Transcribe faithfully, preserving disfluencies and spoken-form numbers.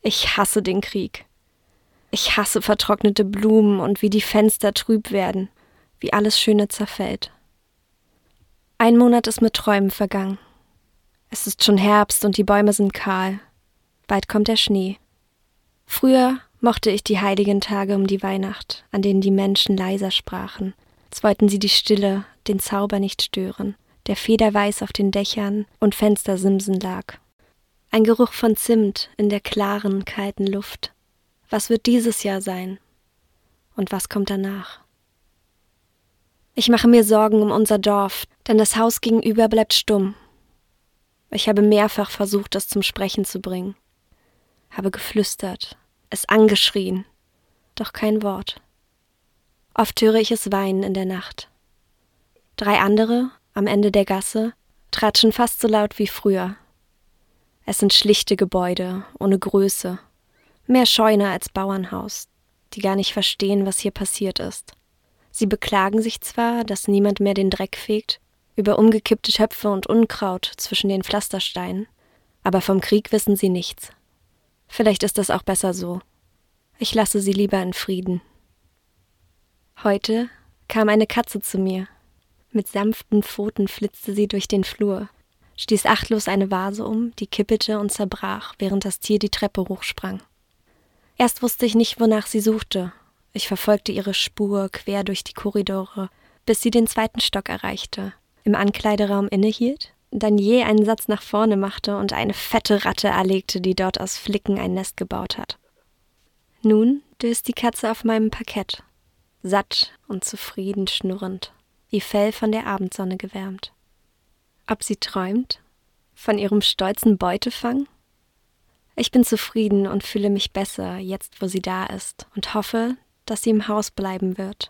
Ich hasse den Krieg. Ich hasse vertrocknete Blumen und wie die Fenster trüb werden, wie alles Schöne zerfällt. Ein Monat ist mit Träumen vergangen. Es ist schon Herbst und die Bäume sind kahl. Bald kommt der Schnee. Früher mochte ich die heiligen Tage um die Weihnacht, an denen die Menschen leiser sprachen, als wollten sie die Stille, den Zauber nicht stören, der federweiß auf den Dächern und Fenstersimsen lag. Ein Geruch von Zimt in der klaren, kalten Luft. Was wird dieses Jahr sein? Und was kommt danach? Ich mache mir Sorgen um unser Dorf, denn das Haus gegenüber bleibt stumm. Ich habe mehrfach versucht, es zum Sprechen zu bringen. Habe geflüstert, es angeschrien, doch kein Wort. Oft höre ich es weinen in der Nacht. Drei andere, am Ende der Gasse, tratschen fast so laut wie früher. Es sind schlichte Gebäude, ohne Größe, mehr Scheune als Bauernhaus, die gar nicht verstehen, was hier passiert ist. Sie beklagen sich zwar, dass niemand mehr den Dreck fegt, über umgekippte Töpfe und Unkraut zwischen den Pflastersteinen, aber vom Krieg wissen sie nichts. Vielleicht ist das auch besser so. Ich lasse sie lieber in Frieden. Heute kam eine Katze zu mir. Mit sanften Pfoten flitzte sie durch den Flur, stieß achtlos eine Vase um, die kippelte und zerbrach, während das Tier die Treppe hochsprang. Erst wusste ich nicht, wonach sie suchte. Ich verfolgte ihre Spur quer durch die Korridore, bis sie den zweiten Stock erreichte, im Ankleideraum innehielt, dann je einen Satz nach vorne machte und eine fette Ratte erlegte, die dort aus Flicken ein Nest gebaut hat. Nun döst die Katze auf meinem Parkett, satt und zufrieden schnurrend, ihr Fell von der Abendsonne gewärmt. Ob sie träumt? Von ihrem stolzen Beutefang? Ich bin zufrieden und fühle mich besser, jetzt wo sie da ist, und hoffe, dass sie im Haus bleiben wird.